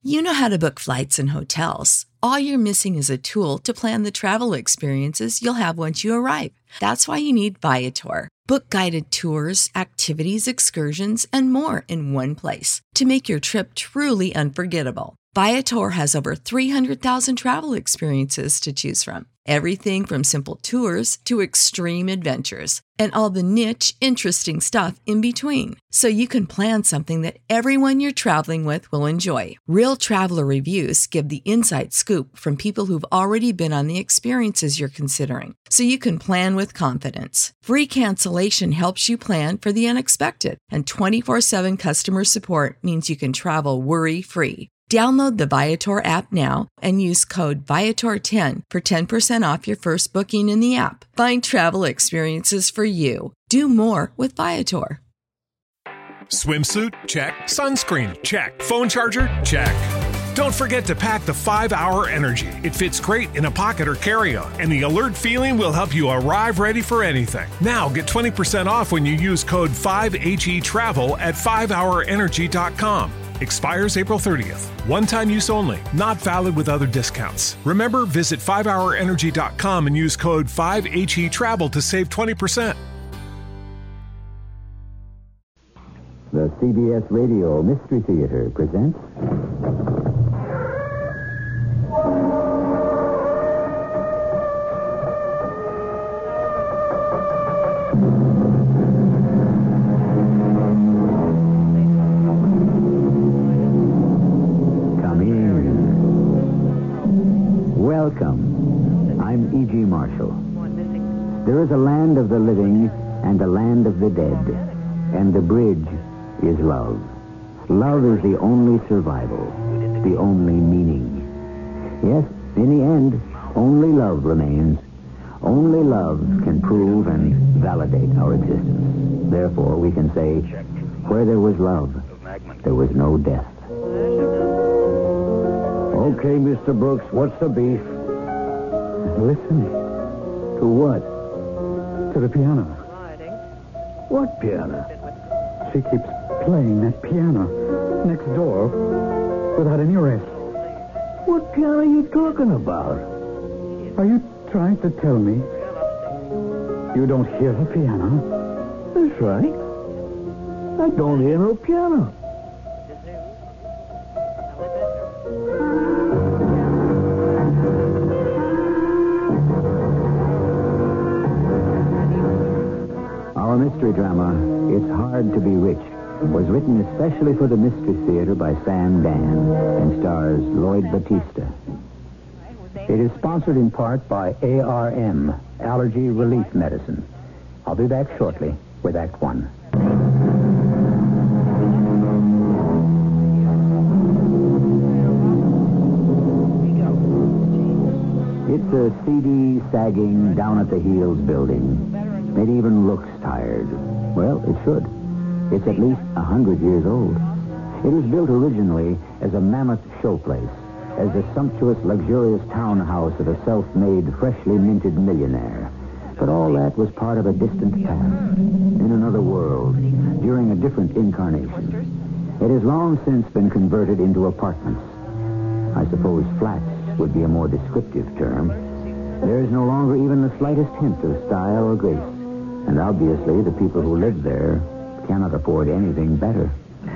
You know how to book flights and hotels. All you're missing is a tool to plan the travel experiences you'll have once you arrive. That's why you need Viator. Book guided tours, activities, excursions, and more in one place to make your trip truly unforgettable. Viator has over 300,000 travel experiences to choose from. Everything from simple tours to extreme adventures and all the niche, interesting stuff in between. So you can plan something that everyone you're traveling with will enjoy. Real traveler reviews give the inside scoop from people who've already been on the experiences you're considering. So you can plan with confidence. Free cancellation helps you plan for the unexpected. And 24/7 customer support means you can travel worry-free. Download the Viator app now and use code Viator10 for 10% off your first booking in the app. Find travel experiences for you. Do more with Viator. Swimsuit? Check. Sunscreen? Check. Phone charger? Check. Don't forget to pack the 5-Hour Energy. It fits great in a pocket or carry-on, and the alert feeling will help you arrive ready for anything. Now get 20% off when you use code 5HETRAVEL at 5hourenergy.com. Expires April 30th. One-time use only. Not valid with other discounts. Remember, visit 5hourenergy.com and use code 5HETRAVEL to save 20%. The CBS Radio Mystery Theater presents... Welcome. I'm E.G. Marshall. There is a land of the living and a land of the dead, and the bridge is love. Love is the only survival, the only meaning. Yes, in the end, only love remains. Only love can prove and validate our existence. Therefore, we can say, where there was love, there was no death. Okay, Mr. Brooks, what's the beef? Listen. To what? To the piano. What piano? She keeps playing that piano next door without any rest. What piano are you talking about? Are you trying to tell me you don't hear the piano? That's right. I don't hear no piano. Our mystery drama, It's Hard to Be Rich, was written especially for the Mystery Theater by Sam Dan and stars Lloyd Battista. It is sponsored in part by ARM, Allergy Relief Medicine. I'll be back shortly with Act One. It's a seedy, sagging, down-at-the-heels building. It even looks tired. Well, it should. It's at least 100 years old. It was built originally as a mammoth showplace, as the sumptuous, luxurious townhouse of a self-made, freshly minted millionaire. But all that was part of a distant past, in another world, during a different incarnation. It has long since been converted into apartments. I suppose flats would be a more descriptive term. There is no longer even the slightest hint of style or grace. And obviously, the people who live there cannot afford anything better.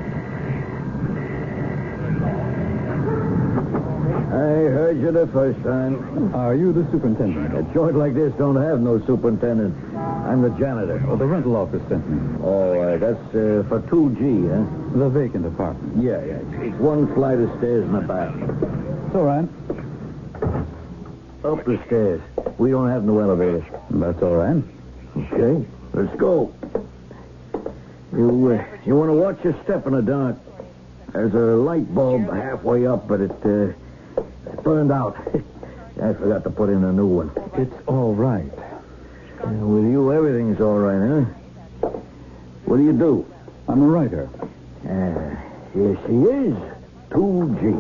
I heard you the first time. Are you the superintendent? A joint like this don't have no superintendent. I'm the janitor. Oh, the rental office sent me. Oh, that's for 2G, huh? The vacant apartment. Yeah. It's one flight of stairs in the back. It's all right. Up the stairs. We don't have no elevator. That's all right. Okay, let's go. You want to watch your step in the dark. There's a light bulb halfway up, but it burned out. I forgot to put in a new one. It's all right. With you, everything's all right, huh? What do you do? I'm a writer. Here she is. 2G.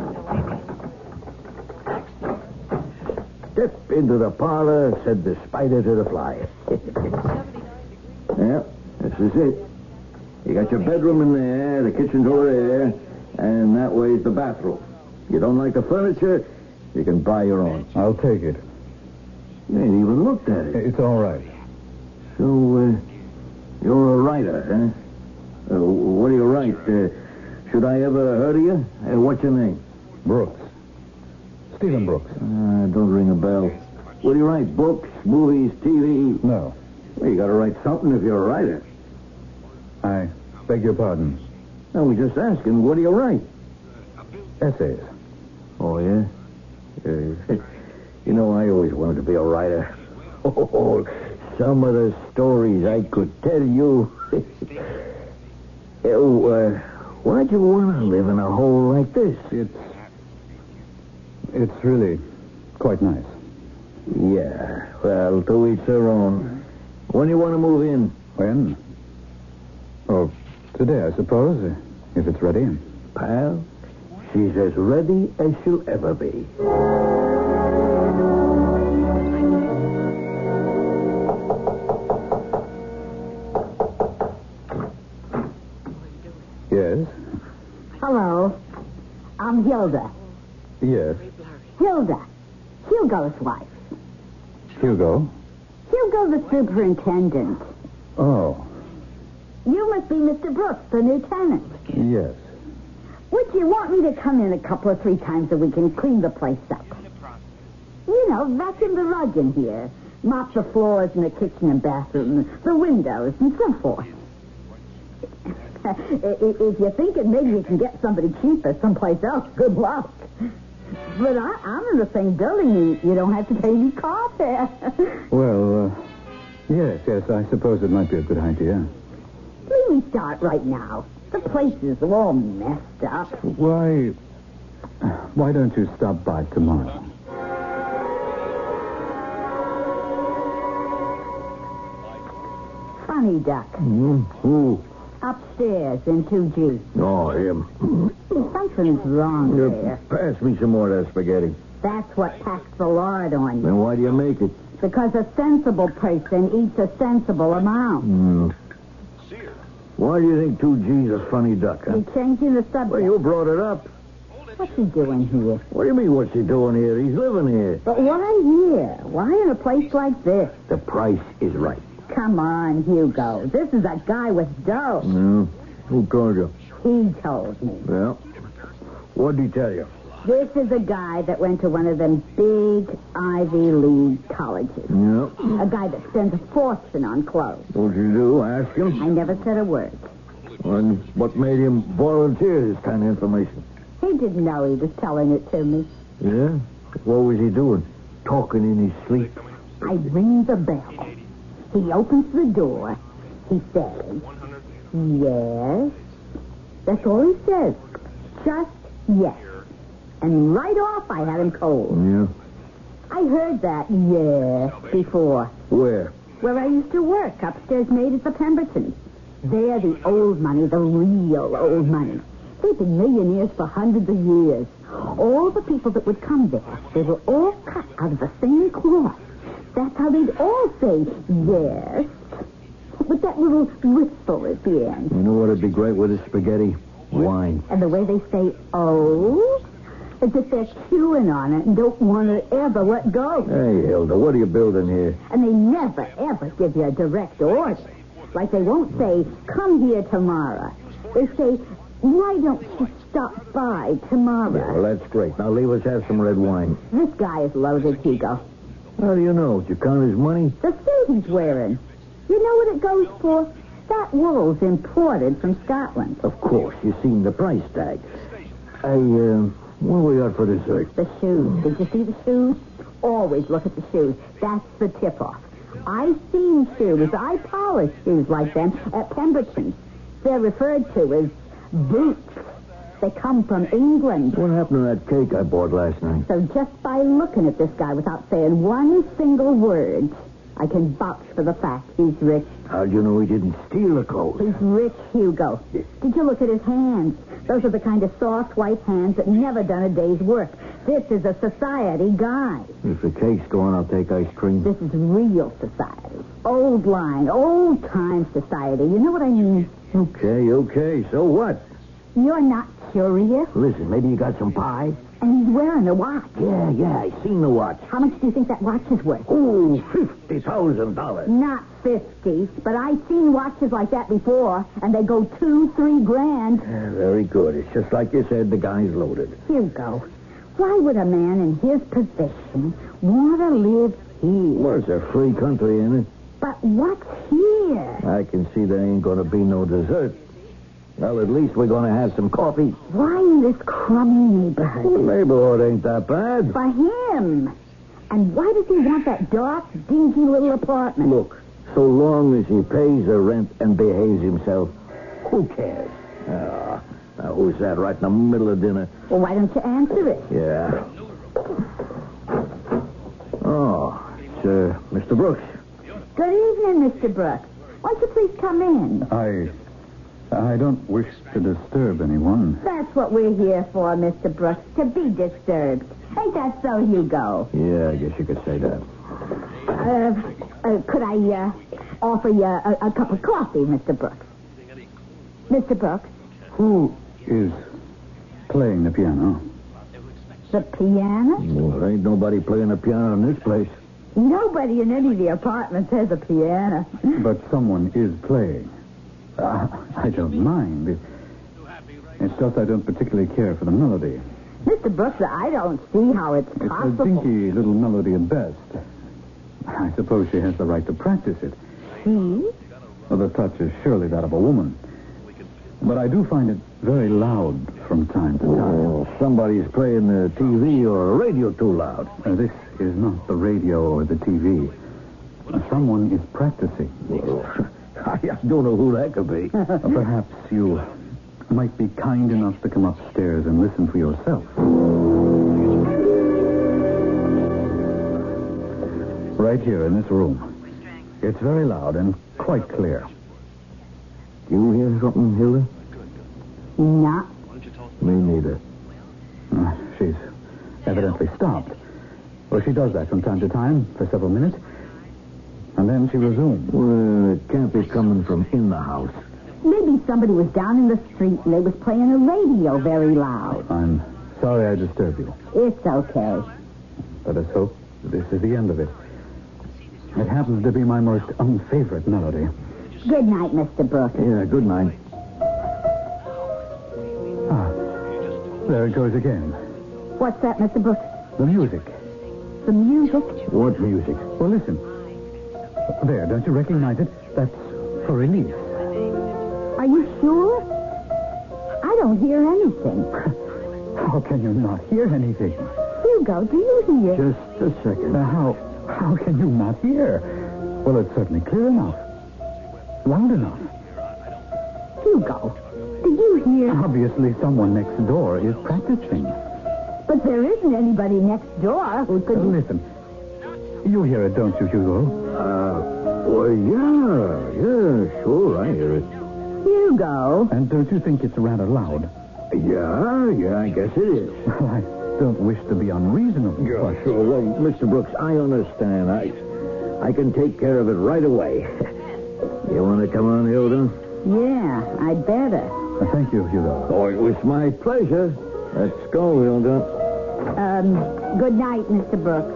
Step into the parlor, said the spider to the fly. Yeah, this is it. You got your bedroom in there, the kitchen's over there, and that way's the bathroom. You don't like the furniture, you can buy your own. I'll take it. You ain't even looked at it. It's all right. So, you're a writer, huh? What do you write? Should I ever heard of you? What's your name? Brooks. Stephen Brooks. Don't ring a bell. What do you write? Books, movies, TV? No. Well, you gotta write something if you're a writer. I beg your pardon. I was just asking, what do you write? Essays. Oh, yeah? You know, I always wanted to be a writer. Oh, some of the stories I could tell you. Why'd you want to live in a hole like this? It's really quite nice. Yeah, well, to each their own. When do you want to move in? When? Oh, today, I suppose, if it's ready. Pal, she's as ready as she'll ever be. Yes? Hello. I'm Hilda. Yes. Hilda. Hugo's wife. Hugo? Hugo the superintendent. Oh, You must be Mr. Brooks, the new tenant. yes. Would you want me to come in a couple or 3 times a week and clean the place up? You know, vacuum the rug in here, mop the floors in the kitchen and bathroom, the windows, and so forth. If you're thinking maybe you can get somebody cheaper someplace else, good luck. But I'm in the same building. You don't have to pay me car fare. Well, yes, I suppose it might be a good idea. Let me start right now. The place is all messed up. Why don't you stop by tomorrow? Funny duck. Who? Upstairs in 2G. Oh, him. Something's wrong there. Pass me some more of that spaghetti. That's what packs the lard on you. Then why do you make it? Because a sensible person eats a sensible amount. Why do you think 2G's a funny duck, huh? You're changing the subject. Well, you brought it up. What's he doing here? What do you mean, what's he doing here? He's living here. But why here? Why in a place like this? The price is right. Come on, Hugo. This is a guy with dough. No. Who told you? He told me. Well, what'd he tell you? This is a guy that went to one of them big Ivy League colleges. Yeah. A guy that spends a fortune on clothes. What'd you do? Ask him? I never said a word. And what made him volunteer this kind of information? He didn't know he was telling it to me. Yeah? What was he doing? Talking in his sleep? I ring the bell. He opens the door. He says, yes. That's all he says. Just yes. And right off, I had him cold. Yeah. I heard that yes before. Where? Where I used to work, upstairs made at the Pemberton. They're the old money, the real old money. They've been millionaires for hundreds of years. All the people that would come there, they were all cut out of the same cloth. That's how they'd all say yes, with that little whistle at the end. You know what'd be great with this spaghetti? Wine. And the way they say, oh, as if they're chewing on it and don't want to ever let go. Hey, Hilda, what are you building here? And they never, ever give you a direct order. Like they won't say, come here tomorrow. They say, why don't you stop by tomorrow? Well, that's great. Now leave us have some red wine. This guy is loaded, Hugo. How do you know? Did you count his money? The suit he's wearing. You know what it goes for? That wool's imported from Scotland. Of course. You've seen the price tag. What do we got for dessert? The shoes. Did you see the shoes? Always look at the shoes. That's the tip-off. I've seen shoes. I polish shoes like them at Pemberton. They're referred to as boots. They come from England. What happened to that cake I bought last night? So just by looking at this guy without saying one single word, I can vouch for the fact he's rich. How'd you know he didn't steal the clothes? He's rich, Hugo. Did you look at his hands? Those are the kind of soft, white hands that never done a day's work. This is a society guy. If the cake's gone, I'll take ice cream. This is real society. Old line, old-time society. You know what I mean? Okay. So what? You're not curious? Listen, maybe you got some pie? And he's wearing a watch. Yeah, I seen the watch. How much do you think that watch is worth? Oh, $50,000. Not 50, but I've seen watches like that before, and they go $2-3 grand. Yeah, very good. It's just like you said, the guy's loaded. Hugo, why would a man in his position want to live here? Well, it's a free country, ain't it? But what's here? I can see there ain't going to be no dessert. Well, at least we're going to have some coffee. Why in this crummy neighborhood? The neighborhood ain't that bad. For him. And why does he want that dark, dingy little apartment? Look, so long as he pays the rent and behaves himself, who cares? Now, who's that right in the middle of dinner? Well, why don't you answer it? Yeah. Oh, it's Mr. Brooks. Good evening, Mr. Brooks. Won't you please come in? I don't wish to disturb anyone. That's what we're here for, Mr. Brooks, to be disturbed. Ain't that so, Hugo? Yeah, I guess you could say that. Could I offer you a cup of coffee, Mr. Brooks? Mr. Brooks? Who is playing the piano? The piano? Well, there ain't nobody playing the piano in this place. Nobody in any of the apartments has a piano. But someone is playing. I don't mind. It's just I don't particularly care for the melody. Mr. Brooks, I don't see how it's It's possible. a dinky little melody at best. I suppose she has the right to practice it. See? Well, the touch is surely that of a woman. But I do find it very loud from time to time. Oh, somebody's playing the TV or radio too loud. This is not the radio or the TV. Someone is practicing. Well, I don't know who that could be. Perhaps you might be kind enough to come upstairs and listen for yourself. Right here in this room. It's very loud and quite clear. You hear something, Hilda? No. Me neither. She's evidently stopped. Well, she does that from time to time for several minutes. And then she resumes. Well, it can't be coming from in the house. Maybe somebody was down in the street and they was playing a radio very loud. I'm sorry I disturbed you. It's okay. Let us hope this is the end of it. It happens to be my most unfavorite melody. Good night, Mr. Brooks. Yeah, good night. There it goes again. What's that, Mr. Brooks? The music. The music? What music? Well, listen. There, don't you recognize it? That's for release. Are you sure? I don't hear anything. How can you not hear anything? Hugo, do you hear? Just a second. How can you not hear? Well, it's certainly clear enough. Loud enough. Hugo, do you hear? Obviously, someone next door is practicing. But there isn't anybody next door who could... Listen. You hear it, don't you, Hugo? Well, yeah, sure, I hear it. Hugo. And don't you think it's rather loud? Yeah, I guess it is. Well, I don't wish to be unreasonable. Yeah, sure. Well, Mr. Brooks, I understand. I can take care of it right away. You want to come on, Hilda? Yeah, I'd better. Thank you, Hugo. Oh, it was my pleasure. Let's go, Hilda. Good night, Mr. Brooks.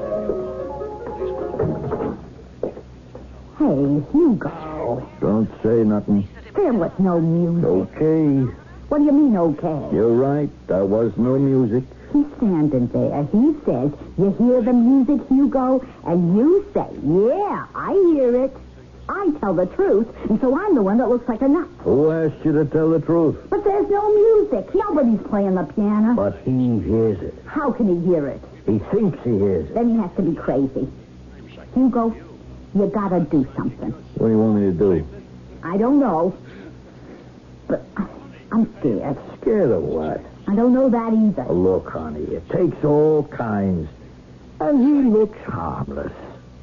Hey, Hugo. Don't say nothing. There was no music. Okay. What do you mean, okay? You're right. There was no music. He's standing there. He says, you hear the music, Hugo? And you say, yeah, I hear it. I tell the truth, and so I'm the one that looks like a nut. Who asked you to tell the truth? But there's no music. Nobody's playing the piano. But he hears it. How can he hear it? He thinks he hears it. Then he has to be crazy. Hugo, you gotta do something. What do you want me to do? I don't know. But I'm scared. Scared of what? I don't know that either. Oh, look, honey, it takes all kinds. And he looks harmless.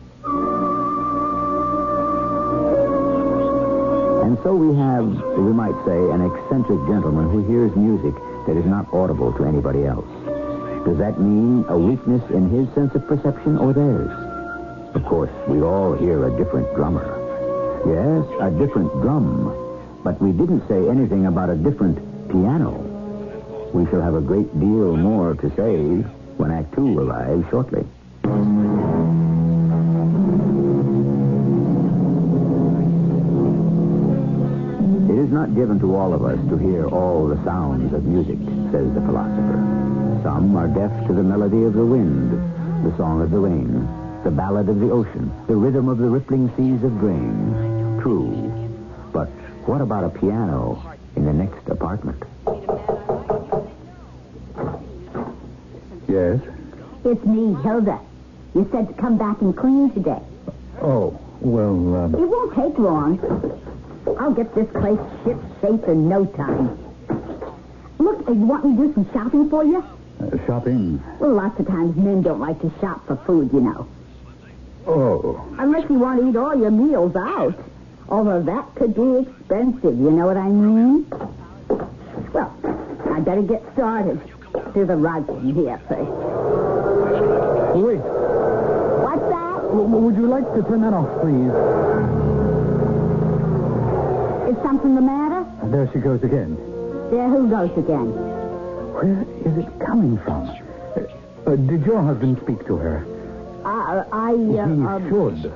And so we have, we might say, an eccentric gentleman who hears music that is not audible to anybody else. Does that mean a weakness in his sense of perception or theirs? Of course, we all hear a different drummer. Yes, a different drum. But we didn't say anything about a different piano. We shall have a great deal more to say when Act Two arrives shortly. It is not given to all of us to hear all the sounds of music, says the philosopher. Some are deaf to the melody of the wind, the song of the rain, the ballad of the ocean, the rhythm of the rippling seas of grain. True. But what about a piano in the next apartment? Yes? It's me, Hilda. You said to come back and clean today. Oh, well, It won't take long. I'll get this place ship-shape in no time. Look, you want me to do some shopping for you? shopping. Well, lots of times men don't like to shop for food, you know. Oh. Unless you want to eat all your meals out. Although that could be expensive, you know what I mean? Well, I better get started. Do the rugging here first. Wait. What's that? Would you like to turn that off, please? Is something the matter? There she goes again. There, who goes again? Where is it coming from? Did your husband speak to her? He should.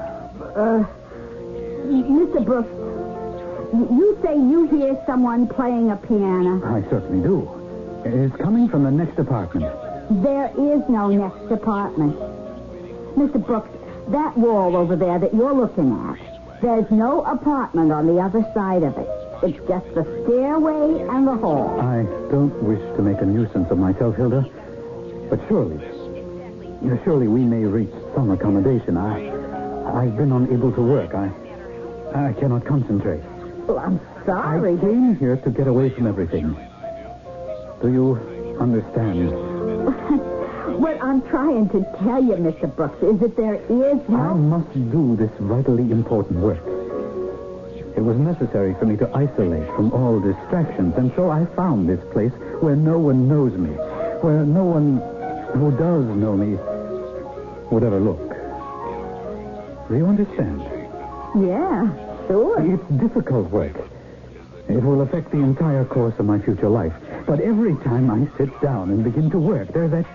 Mr. Brooks, you say you hear someone playing a piano. I certainly do. It's coming from the next apartment. There is no next apartment. Mr. Brooks, that wall over there that you're looking at, there's no apartment on the other side of it. It's just the stairway and the hall. I don't wish to make a nuisance of myself, Hilda, but surely we may reach some accommodation. I've been unable to work. I cannot concentrate. Well, I'm sorry. I came here to get away from everything. Do you understand? What I'm trying to tell you, Mr. Brooks, is that there is no... I must do this vitally important work. It was necessary for me to isolate from all distractions, and so I found this place where no one knows me, where no one who does know me would ever look. Do you understand? Yeah, sure. It's difficult work. It will affect the entire course of my future life. But every time I sit down and begin to work, there's that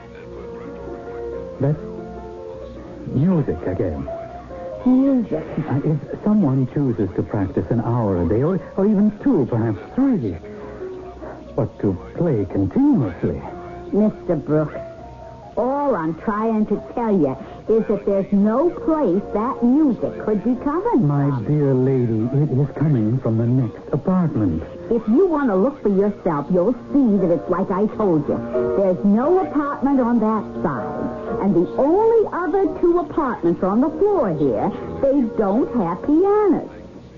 music again. Music. If someone chooses to practice an hour a day, or even 2, perhaps 3, but to play continuously. Mr. Brooks, all I'm trying to tell you is that there's no place that music could be coming My from. dear lady, it is coming from the next apartment. If you want to look for yourself, you'll see that it's like I told you. There's no apartment on that side. And the only other 2 apartments on the floor here, they don't have pianos.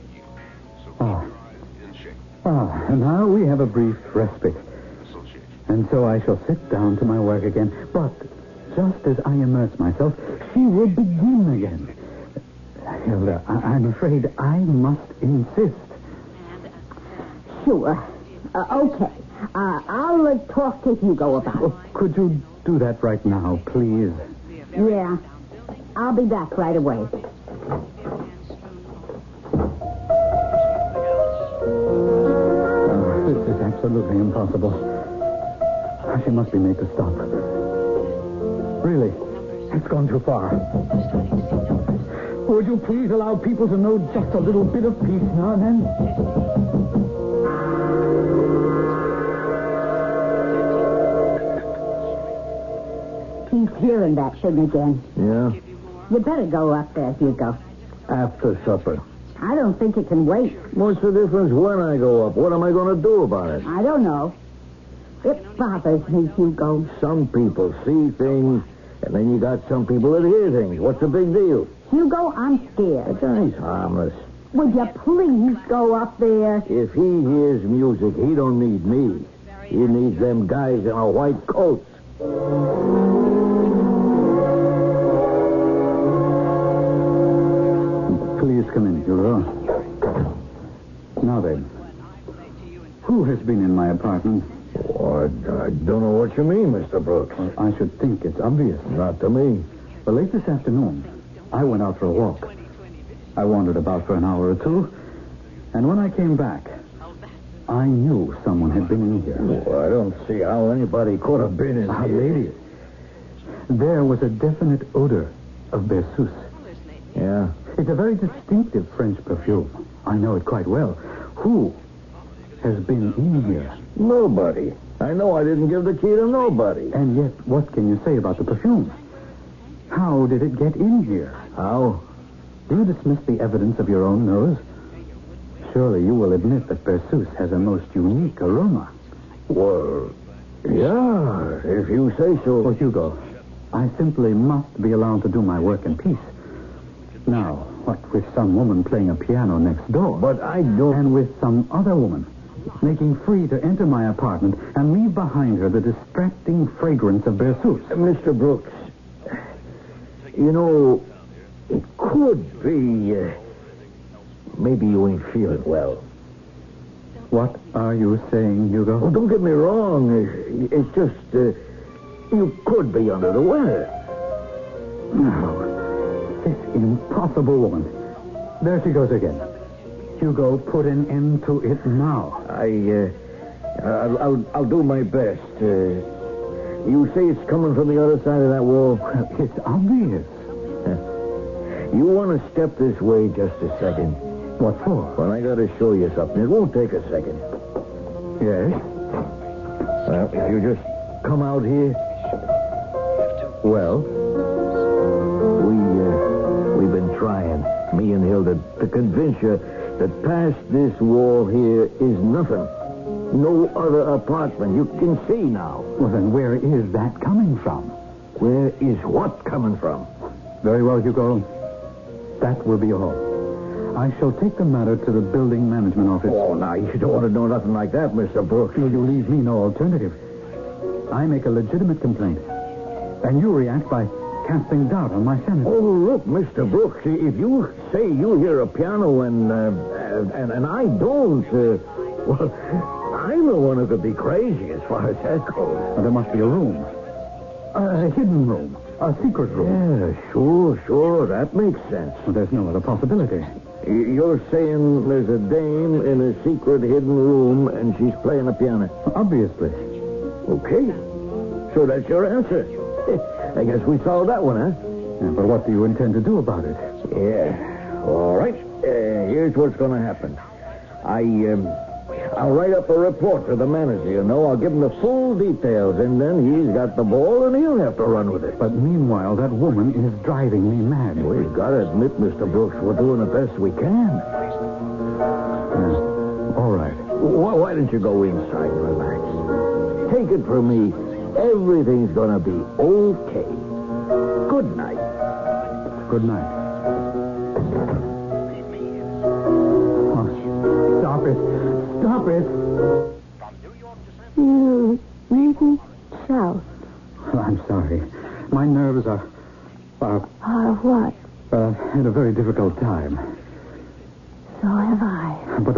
And now we have a brief respite. And so I shall sit down to my work again. But just as I immerse myself, she will begin again. Hilda, I'm afraid I must insist. Sure. Okay. I'll talk to Hugo about it. Could you do that right now, please? Yeah. I'll be back right away. This is absolutely impossible. She must be made to stop. Really, it's gone too far. Would you please allow people to know just a little bit of peace now and then? He's hearing that thing again. Yeah? You better go up there, Hugo. After supper. I don't think it can wait. What's the difference when I go up? What am I going to do about it? I don't know. It bothers me, Hugo. Some people see things, and then you got some people that hear things. What's the big deal? Hugo, I'm That scared. guy's harmless. Would you please go up there? If he hears music, he don't need me. He needs them guys in a white coats. Please come in, Hugo. Now then, who has been in my apartment? Oh, I don't know what you mean, Mr. Brooks. Well, I should think it's obvious. Not to me. But late this afternoon, I went out for a walk. I wandered about for an hour or 2, and when I came back, I knew someone had been in here. Well, I don't see how anybody could have been in here. Lady, there was a definite odor of Berceuse. Yeah. It's a very distinctive French perfume. I know it quite well. Who has been in here? Nobody. I know I didn't give the key to nobody. And yet, what can you say about the perfume? How did it get in here? How? Do you dismiss the evidence of your own nose? Surely you will admit that Berceuse has a most unique aroma. Well, yeah, if you say so. Oh, Hugo, I simply must be allowed to do my work in peace. Now, what with some woman playing a piano next door? But I don't... And with some other woman making free to enter my apartment and leave behind her the distracting fragrance of Berceuse. Mr. Brooks, you know, it could be... maybe you ain't feeling well. What are you saying, Hugo? Oh, don't get me wrong. It's just... you could be under the weather. No. This impossible woman. There she goes again. Hugo, put an end to it now. I'll do my best. You say it's coming from the other side of that wall? Well, it's obvious. You want to step this way just a second? What for? Well, I got to show you something. It won't take a second. Yes? Well, if you just come out here. Well? We've been trying, me and Hilda, to convince you that past this wall here is nothing. No other apartment. You can see now. Well, then where is that coming from? Where is what coming from? Very well, Hugo. That will be all. I shall take the matter to the building management office. Oh, now, you don't want to know nothing like that, Mr. Brooks. You leave me no alternative. I make a legitimate complaint. And you react by casting doubt on my sanity. Oh, look, Mr. Brooks, if you say you hear a piano and I don't, well, I'm the one who could be crazy as far as that goes. Well, there must be a room. A hidden room. A secret room. Yeah, sure. That makes sense. Well, there's no other possibility. You're saying there's a dame in a secret hidden room and she's playing a piano? Obviously. Okay. So that's your answer. I guess we solved that one, huh? Yeah, but what do you intend to do about it? Yeah. All right. Here's what's going to happen. I'll write up a report to the manager, you know. I'll give him the full details, and then he's got the ball, and he'll have to run with it. But meanwhile, that woman is driving me mad. We've got to admit, Mr. Brooks, we're doing the best we can. All right. Why don't you go inside and relax? Take it from me. Everything's going to be okay. Good night. Good night. Oh, stop it. Stop it. You needn't shout. Well, I'm sorry. My nerves are What? had a very difficult time. So have I. But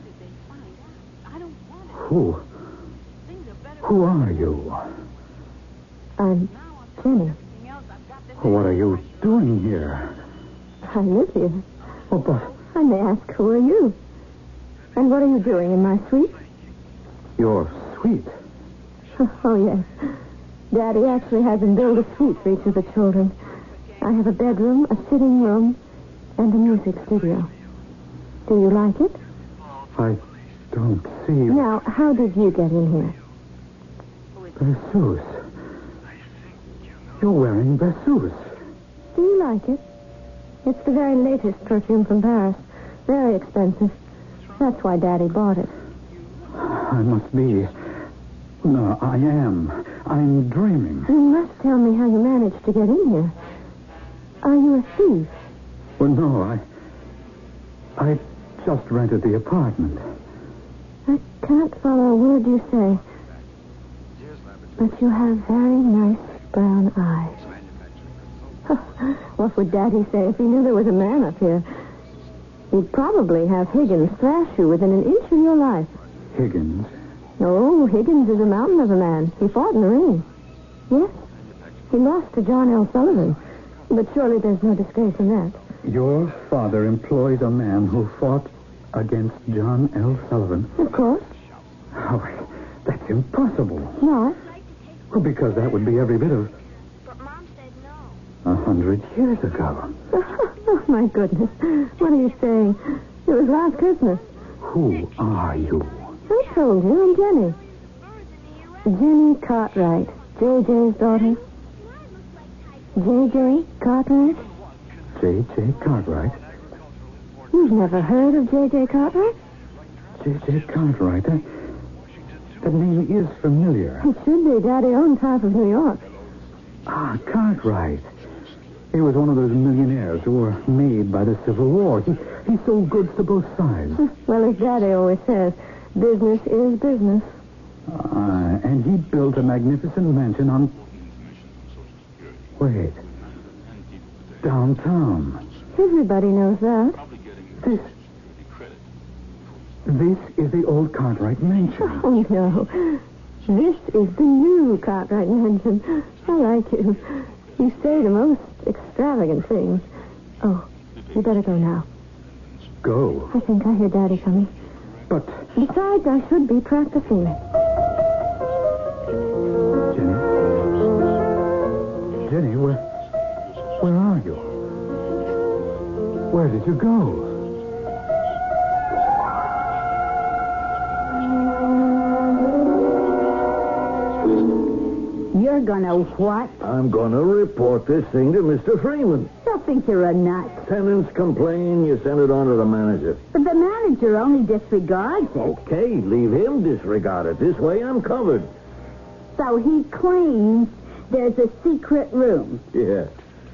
Who are you? I'm Jenny. What are you doing here? I live here. Oh, but I may ask, who are you? And what are you doing in my suite? you're sweet. Oh, yes. Daddy actually has him build a suite for each of the children. I have a bedroom, a sitting room, and a music studio. Do you like it? I don't see... Now, how did you get in here? Berceuse. You're wearing Berceuse. Do you like it? It's the very latest perfume from Paris. Very expensive. That's why Daddy bought it. I must be... No, I am. I'm dreaming. You must tell me how you managed to get in here. Are you a thief? Well, no, I just rented the apartment. I can't follow a word you say. But you have very nice brown eyes. What would Daddy say if he knew there was a man up here? He'd probably have Higgins thrash you within an inch of your life. Higgins? Oh, Higgins is a mountain of a man. He fought in the ring. Yes. He lost to John L. Sullivan. But surely there's no disgrace in that. Your father employs a man who fought against John L. Sullivan? Of course. Oh, that's impossible. What? Well, because that would be every bit of But Mom said no. 100 years ago. Oh, my goodness. What are you saying? It was last Christmas. Who are you? I told you, I'm Jenny. Jenny Cartwright. J.J.'s daughter. J.J. Cartwright? J.J. Cartwright? You've never heard of J.J. Cartwright? J.J. Cartwright? That name is familiar. It should be. Daddy owns half of New York. Ah, Cartwright. He was one of those millionaires who were made by the Civil War. He sold goods to both sides. Well, as Daddy always says, business is business. And he built a magnificent mansion on... Wait. Downtown. Everybody knows that. This is the old Cartwright mansion. Oh, no. This is the new Cartwright mansion. I like you. You say the most extravagant things. Oh, you better go now. Go? I think I hear Daddy coming. But... Besides, I should be practicing. Jenny, where are you? Where did you go? You're gonna what? I'm gonna report this thing to Mr. Freeman. They'll think you're a nut. Tenants complain, you send it on to the manager. But the manager only disregards it. Okay, leave him disregard it. This way I'm covered. So he claims there's a secret room. Yeah.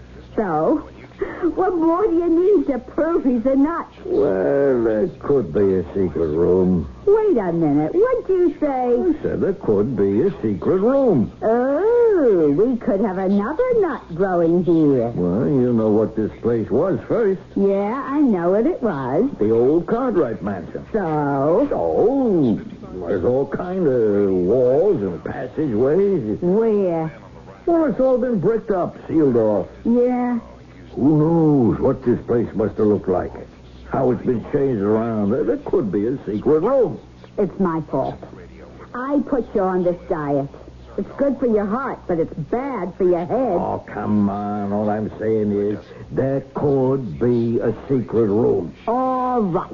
So, what more do you need to prove he's a nut? Well, there could be a secret room. Wait a minute. What'd you say? I said there could be a secret room. Oh, we could have another nut growing here. Well, you know what this place was first. Yeah, I know what it was. The old Cartwright mansion. So? So, there's all kind of walls and passageways. Where? Well, it's all been bricked up, sealed off. Yeah. Who knows what this place must have looked like? How it's been changed around. There could be a secret room. It's my fault. I put you on this diet. It's good for your heart, but it's bad for your head. Oh, come on. All I'm saying is there could be a secret room. All right.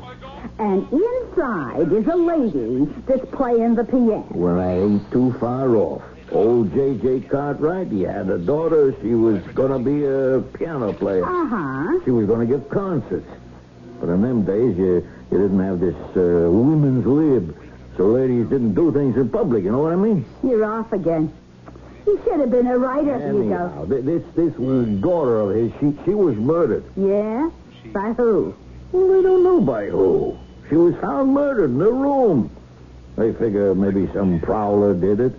And inside is a lady that's playing the piano. Well, I ain't too far off. Old J.J. Cartwright, he had a daughter. She was going to be a piano player. Uh-huh. She was going to give concerts. But in them days, you didn't have this women's lib. So ladies didn't do things in public, you know what I mean? You're off again. You should have been a writer. Here you go. This daughter of his, she was murdered. Yeah? By who? Well, they don't know by who. She was found murdered in her room. They figure maybe some prowler did it.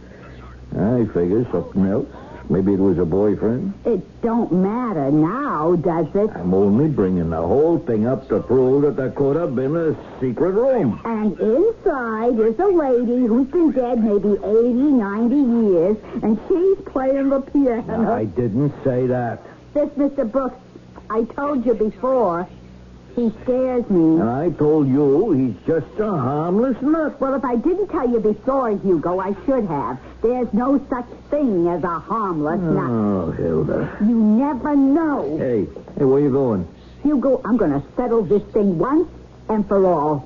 I figure something else. Maybe it was a boyfriend. It don't matter now, does it? I'm only bringing the whole thing up to prove that there could have been a secret room. And inside is a lady who's been dead maybe 80, 90 years, and she's playing the piano. I didn't say that. This Mr. Brooks, I told you before, he scares me. And I told you he's just a harmless nut. Well, if I didn't tell you before, Hugo, I should have. There's no such thing as a harmless nut. Oh, Hilda. You never know. Hey, where you going? Hugo, I'm going to settle this thing once and for all.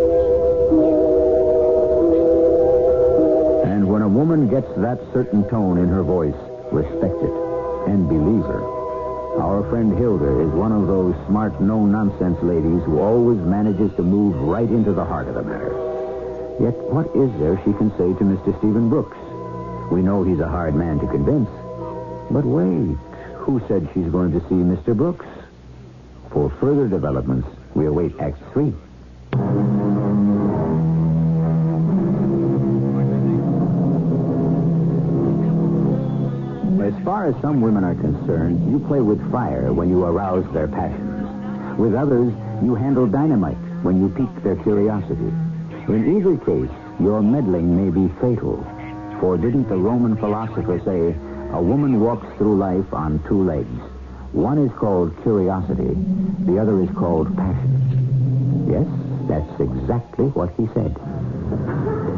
And when a woman gets that certain tone in her voice, respect it and believe her. Our friend Hilda is one of those smart, no-nonsense ladies who always manages to move right into the heart of the matter. Yet what is there she can say to Mr. Stephen Brooks? We know he's a hard man to convince. But wait, who said she's going to see Mr. Brooks? For further developments, we await Act 3. As far as some women are concerned, you play with fire when you arouse their passions. With others, you handle dynamite when you pique their curiosity. In either case, your meddling may be fatal. For didn't the Roman philosopher say, a woman walks through life on two legs? One is called curiosity, the other is called passion. Yes, that's exactly what he said.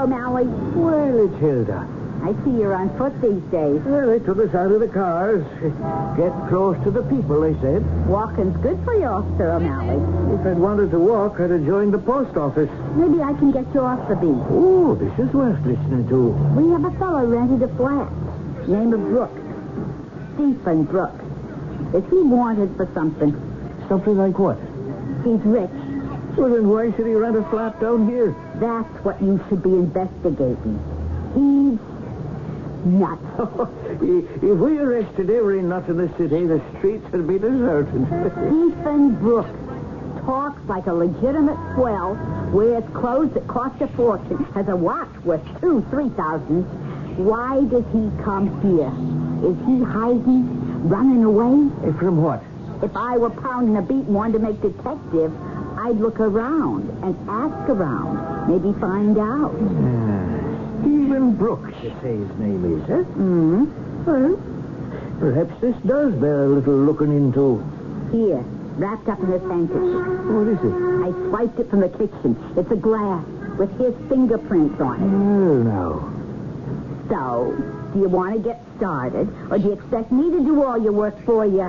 O'Malley? Well, it's Hilda. I see you're on foot these days. Well, they took us out of the cars. Get close to the people, they said. Walking's good for you, Sir O'Malley. If I'd wanted to walk, I'd have joined the post office. Maybe I can get you off the beat. Oh, this is worth listening to. We have a fellow rented a flat. Name of Brooks. Stephen Brooks. Is he wanted for something? Something like what? He's rich. Well, then why should he rent a flat down here? That's what you should be investigating. He's nuts. If we arrested every nut in the city, the streets would be deserted. Stephen Brooks talks like a legitimate swell, wears clothes that cost a fortune, has a watch worth $2,000-3,000. Why does he come here? Is he hiding, running away? From what? If I were pounding a beat and wanted to make detective, I'd look around and ask around. Maybe find out. Stephen Brooks, you say his name is, eh? Mm-hmm. Well, perhaps this does bear a little looking into. Here, wrapped up in this handkerchief. What is it? I swiped it from the kitchen. It's a glass with his fingerprints on it. Well, now. So, do you want to get started, or do you expect me to do all your work for you?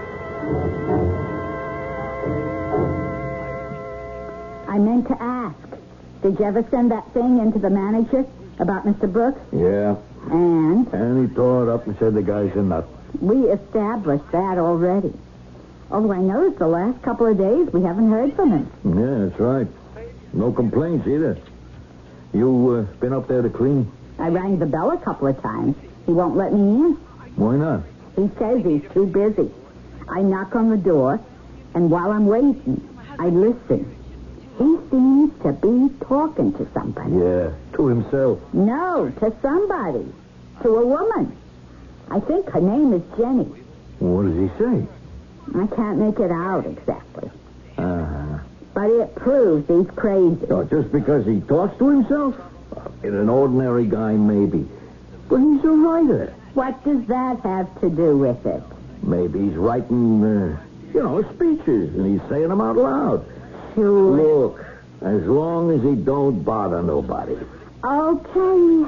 I meant to ask, did you ever send that thing into the manager about Mr. Brooks? Yeah. And? And he tore it up and said the guy's a nut. We established that already. Although I noticed the last couple of days we haven't heard from him. Yeah, that's right. No complaints either. You been up there to clean? I rang the bell a couple of times. He won't let me in. Why not? He says he's too busy. I knock on the door, and while I'm waiting, I listen. He seems to be talking to somebody. Yeah, to himself. No, to somebody. To a woman. I think her name is Jenny. What does he say? I can't make it out exactly. Uh-huh. But it proves he's crazy. Oh, just because he talks to himself? In an ordinary guy, maybe. But he's a writer. What does that have to do with it? Maybe he's writing, speeches, and he's saying them out loud. Sure. Look, as long as he don't bother nobody. Okay.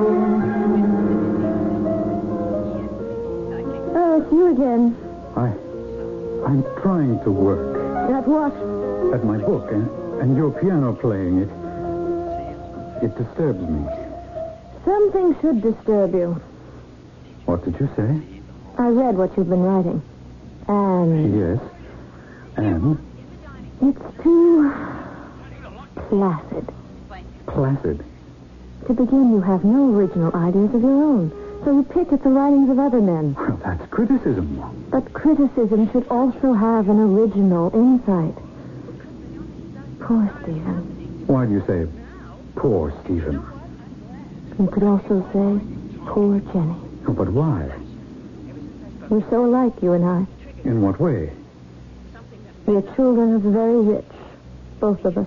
Oh, it's you again. I'm trying to work. At what? At my book, and your piano playing it disturbs me. Something should disturb you. What did you say? I read what you've been writing. And Yes. And? it's too placid. Placid. To begin, you have no original ideas of your own. So you pick at the writings of other men. Well, that's criticism. But criticism should also have an original insight. Poor Stephen. Why do you say, poor Stephen? You could also say, poor Jenny. Oh, but why? We're so alike, you and I. In what way? We are children of the very rich, both of us.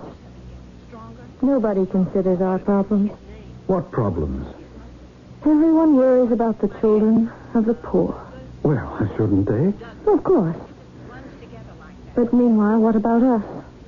Nobody considers our problems. What problems? Everyone worries about the children of the poor. Well, shouldn't they? Of course. But meanwhile, what about us?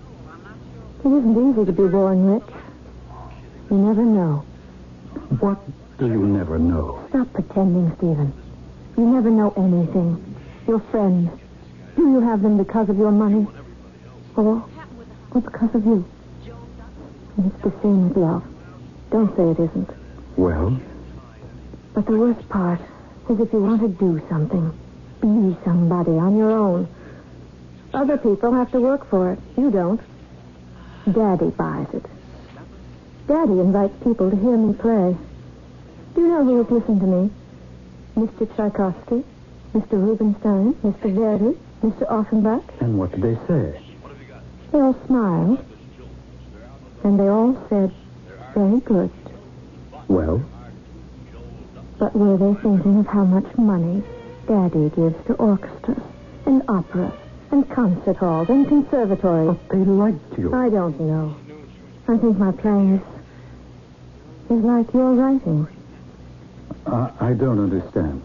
It isn't easy to be born rich. You never know. What do you never know? Stop pretending, Stephen. You never know anything. Your friends. Do you have them because of your money? Or because of you? And it's the same with love. Don't say it isn't. Well? But the worst part is if you want to do something, be somebody on your own. Other people have to work for it. You don't. Daddy buys it. Daddy invites people to hear me play. Do you know who has listened to me? Mr. Tchaikovsky, Mr. Rubinstein, Mr. Verdi, Mr. Offenbach. And what did they say? They all smiled. And they all said, very good. Well? But were they thinking of how much money Daddy gives to orchestras and operas and concert halls and conservatories? But they liked you. I don't know. I think my playing is like your writing. I don't understand.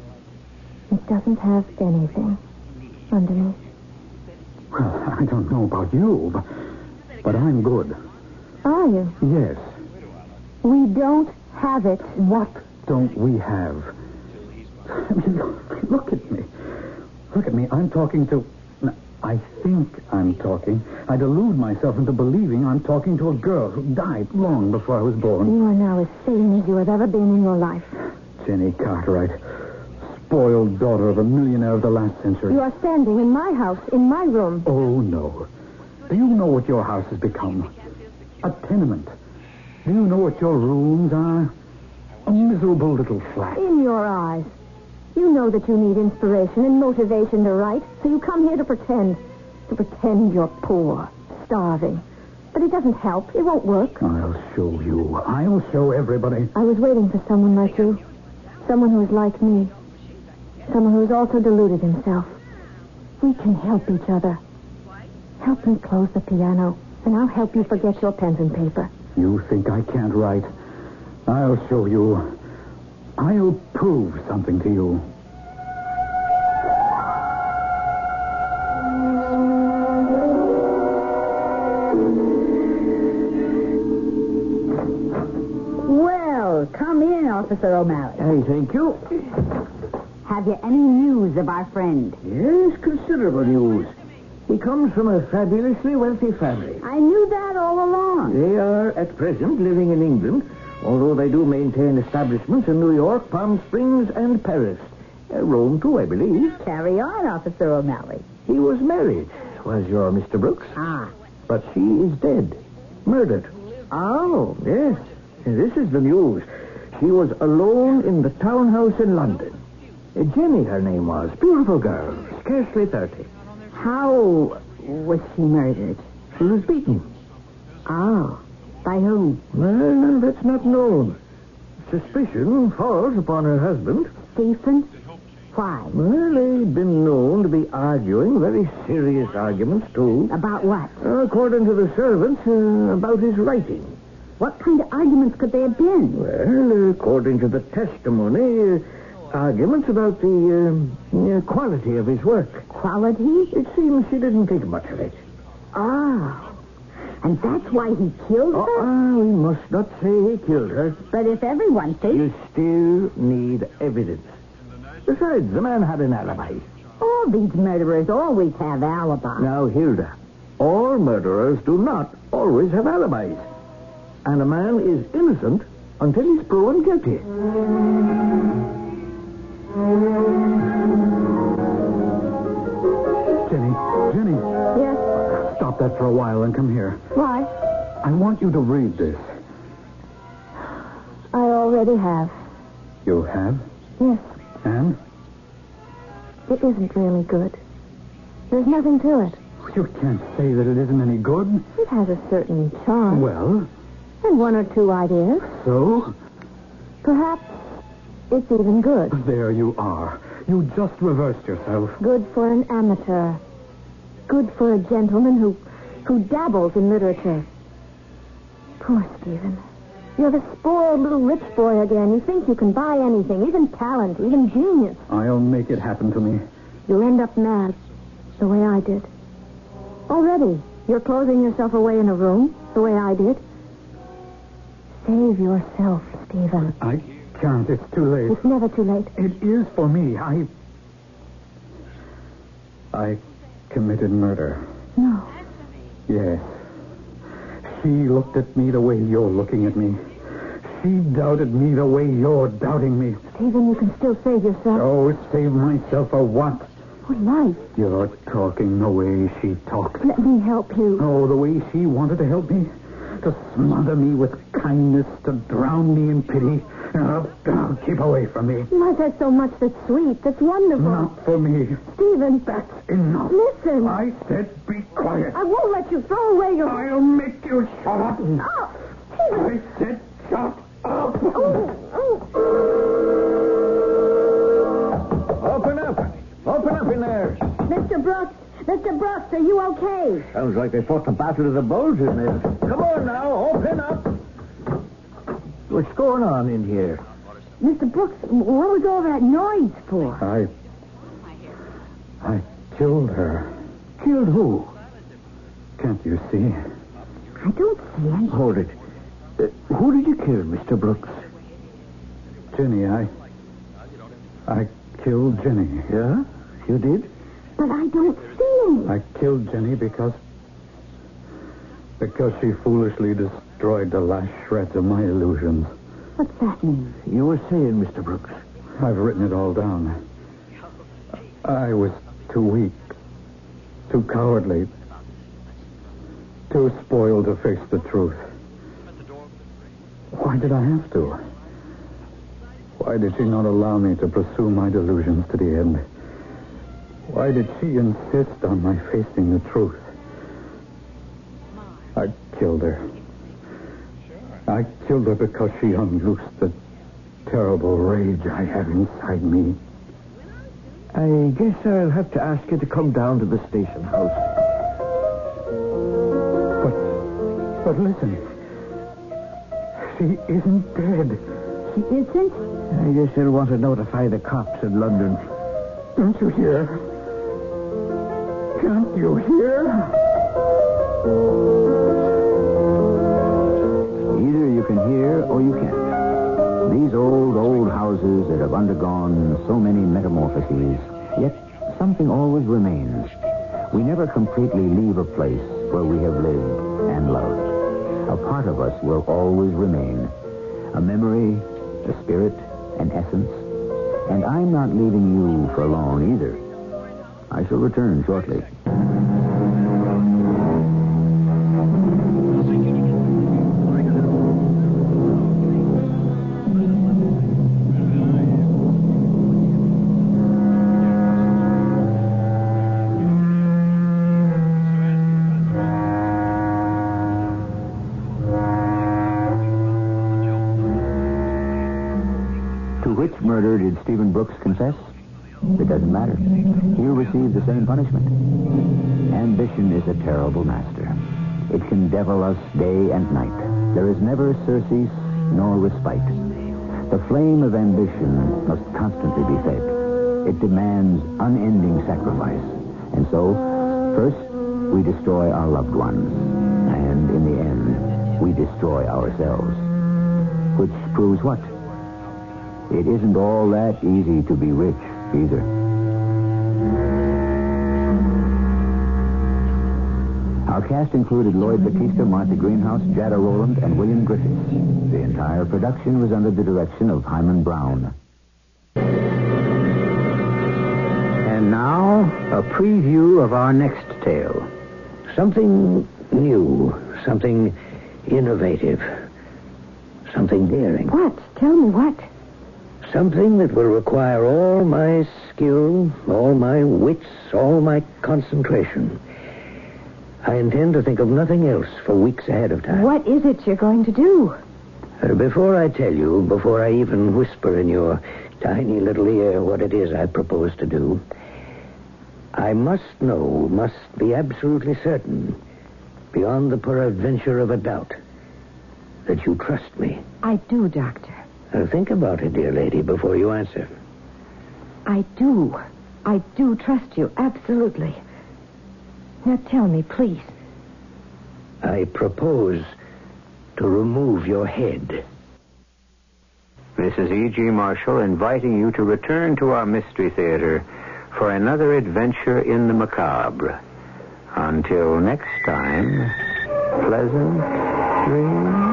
It doesn't have anything underneath. Well, I don't know about you, but I'm good. Are you? Yes. We don't have it. What don't we have? I mean, look at me. Look at me. I'm talking to... I think I'm talking. I delude myself into believing I'm talking to a girl who died long before I was born. You are now as sane as you have ever been in your life. Jenny Cartwright, spoiled daughter of a millionaire of the last century. You are standing in my house, in my room. Oh, no. Do you know what your house has become? A tenement. Do you know what your rooms are? A miserable little flat. In your eyes. You know that you need inspiration and motivation to write, so you come here to pretend. To pretend you're poor, starving. But it doesn't help. It won't work. I'll show you. I'll show everybody. I was waiting for someone like you. Someone who is like me. Someone who has also deluded himself. We can help each other. Help me close the piano, and I'll help you forget your pens and paper. You think I can't write? I'll show you. I'll prove something to you. Well, come in, Officer O'Malley. Hey, thank you. Have you any news of our friend? Yes, considerable news. He comes from a fabulously wealthy family. I knew that all along. They are, at present, living in England, although they do maintain establishments in New York, Palm Springs, and Paris. Rome, too, I believe. Carry on, Officer O'Malley. He was married, was your Mr. Brooks. Ah. But she is dead. Murdered. Oh. Yes. This is the news. She was alone in the townhouse in London. Jenny, her name was. Beautiful girl. Scarcely 30. How was she murdered? She was beaten. Oh. By whom? Well, that's not known. Suspicion falls upon her husband. Stephen? Why? Well, they've been known to be arguing, very serious arguments, too. About what? According to the servants, about his writing. What kind of arguments could they have been? Well, according to the testimony, arguments about the quality of his work. Quality? It seems she didn't think much of it. Oh. And that's why he killed her? We must not say he killed her. But if everyone thinks... You still need evidence. Besides, the man had an alibi. All these murderers always have alibis. Now, Hilda, all murderers do not always have alibis. And a man is innocent until he's proven guilty. Jenny. Yes? Stop that for a while and come here. Why? I want you to read this. I already have. You have? Yes. And? It isn't really good. There's nothing to it. You can't say that it isn't any good. It has a certain charm. Well? And one or two ideas. So? Perhaps it's even good. There you are. You just reversed yourself. Good for an amateur. Good for a gentleman who dabbles in literature. Poor Stephen. You're the spoiled little rich boy again. You think you can buy anything, even talent, even genius. I'll make it happen to me. You'll end up mad, the way I did. Already, you're closing yourself away in a room, the way I did. Save yourself, Stephen. I can't. It's too late. It's never too late. It is for me. I committed murder. No. Yes. She looked at me the way you're looking at me. She doubted me the way you're doubting me. Stephen, you can still save yourself. Oh, save myself for what? For life. You're talking the way she talked. Let me help you. Oh, the way she wanted to help me. To smother me with kindness, to drown me in pity. Oh, keep away from me. You have said so much that's sweet, that's wonderful. Not for me. Stephen. That's enough. Listen. I said be quiet. I won't let you throw away your... I'll make you shut up. Oh, Stephen. I said shut up. Open up. Open up in there. Mr. Brooks, are you okay? Sounds like they fought the Battle of the Bulge in there. Come on now, open up. What's going on in here? Mr. Brooks, what was all that noise for? I killed her. Killed who? Can't you see? I don't see any. Hold it. Who did you kill, Mr. Brooks? Jenny, I killed Jenny. Yeah? You did? But I don't see him. I killed Jenny because she foolishly destroyed the last shreds of my illusions. What's that mean? You were saying, Mr. Brooks. I've written it all down. I was too weak, too cowardly, too spoiled to face the truth. Why did I have to? Why did she not allow me to pursue my delusions to the end? Why did she insist on my facing the truth? I killed her. I killed her because she unloosed the terrible rage I have inside me. I guess I'll have to ask you to come down to the station house. But listen. She isn't dead. She isn't? I guess you'll want to notify the cops in London. Don't you hear? Can't you hear? Either you can hear or you can't. These old houses that have undergone so many metamorphoses, yet something always remains. We never completely leave a place where we have lived and loved. A part of us will always remain. A memory, a spirit, an essence. And I'm not leaving you for long either. I shall return shortly. Which murder did Stephen Brooks confess? It doesn't matter. He'll receive the same punishment. Ambition is a terrible master. It can devil us day and night. There is never surcease nor respite. The flame of ambition must constantly be fed. It demands unending sacrifice. And so, first, we destroy our loved ones. And in the end, we destroy ourselves. Which proves what? It isn't all that easy to be rich, either. Our cast included Lloyd Batista, Martha Greenhouse, Jada Rowland, and William Griffiths. The entire production was under the direction of Hyman Brown. And now, a preview of our next tale. Something new, something innovative, something daring. What? Tell me what? Something that will require all my skill, all my wits, all my concentration. I intend to think of nothing else for weeks ahead of time. What is it you're going to do? Before I tell you, before I even whisper in your tiny little ear what it is I propose to do, I must be absolutely certain, beyond the peradventure of a doubt, that you trust me. I do, Doctor. Now, think about it, dear lady, before you answer. I do. I do trust you, absolutely. Now tell me, please. I propose to remove your head. This is E.G. Marshall inviting you to return to our Mystery Theater for another adventure in the macabre. Until next time, pleasant dreams.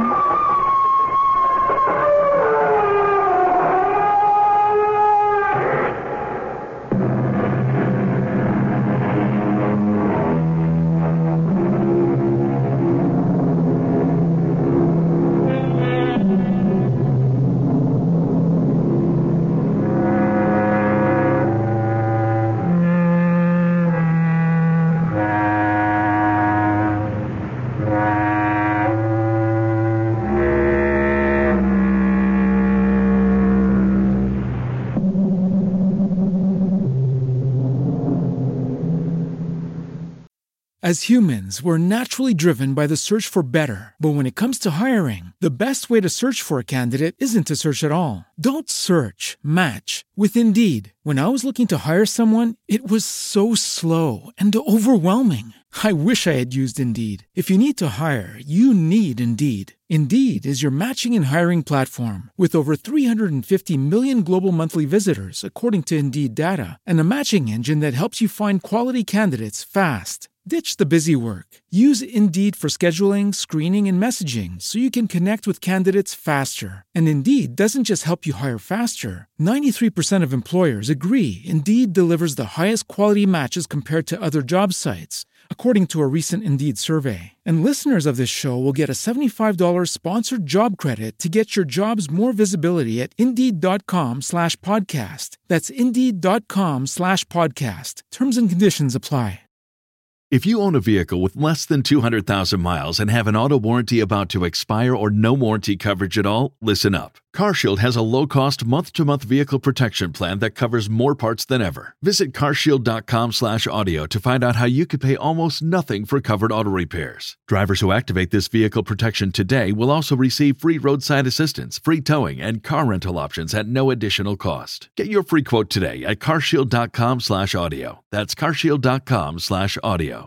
As humans, we're naturally driven by the search for better. But when it comes to hiring, the best way to search for a candidate isn't to search at all. Don't search, match with Indeed. When I was looking to hire someone, it was so slow and overwhelming. I wish I had used Indeed. If you need to hire, you need Indeed. Indeed is your matching and hiring platform with over 350 million global monthly visitors, according to Indeed data, and a matching engine that helps you find quality candidates fast. Ditch the busy work. Use Indeed for scheduling, screening, and messaging so you can connect with candidates faster. And Indeed doesn't just help you hire faster. 93% of employers agree Indeed delivers the highest quality matches compared to other job sites, according to a recent Indeed survey. And listeners of this show will get a $75 sponsored job credit to get your jobs more visibility at Indeed.com/podcast. That's Indeed.com/podcast. Terms and conditions apply. If you own a vehicle with less than 200,000 miles and have an auto warranty about to expire or no warranty coverage at all, listen up. CarShield has a low-cost month-to-month vehicle protection plan that covers more parts than ever. Visit carshield.com/audio to find out how you could pay almost nothing for covered auto repairs. Drivers who activate this vehicle protection today will also receive free roadside assistance, free towing, and car rental options at no additional cost. Get your free quote today at carshield.com/audio. That's carshield.com/audio.